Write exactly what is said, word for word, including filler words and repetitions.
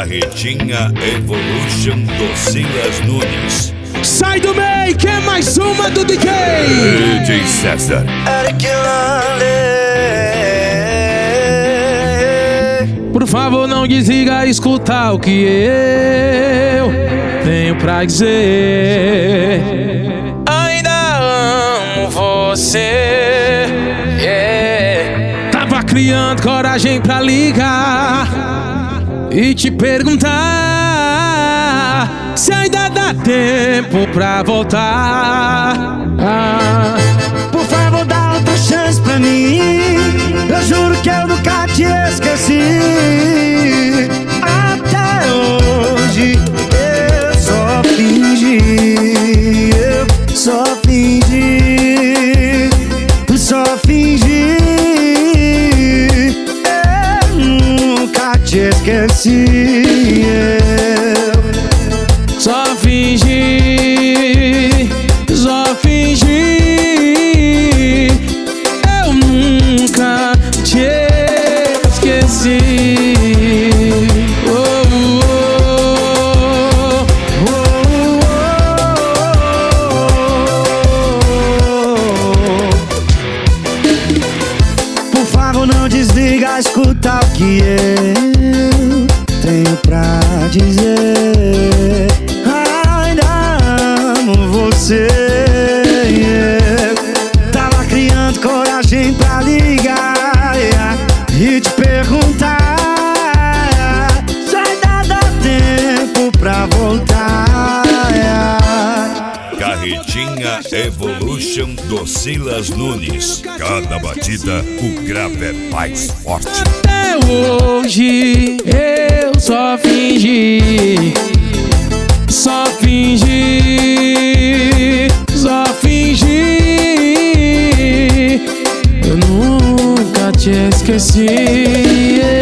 Carretinha Evolution do Silas Nunes. Sai do meio, que é mais uma do D J D J César. Por favor, não desliga, escuta o que eu tenho pra dizer. Ainda amo você, yeah. Tava criando coragem pra ligar e te perguntar se ainda dá tempo pra voltar. ah. Por favor, dá outra chance pra mim. Eu juro que eu nunca te esqueci. Até hoje eu só fingi, eu só fingi, só fingi. Eu nunca te esqueci. Eu Só fingi, só fingi. Eu nunca te esqueci. Oh, oh, oh, oh. Por favor, não desliga, escuta o que eu tenho pra dizer. Ainda amo você, yeah. Tava criando coragem pra ligar, yeah, e te perguntar se ainda dá tempo pra voltar, yeah. Carretinha Evolution do Silas Nunes. Cada batida, o grave é mais forte. até hoje eu só fingi, só fingi, só fingi. Eu nunca te esqueci.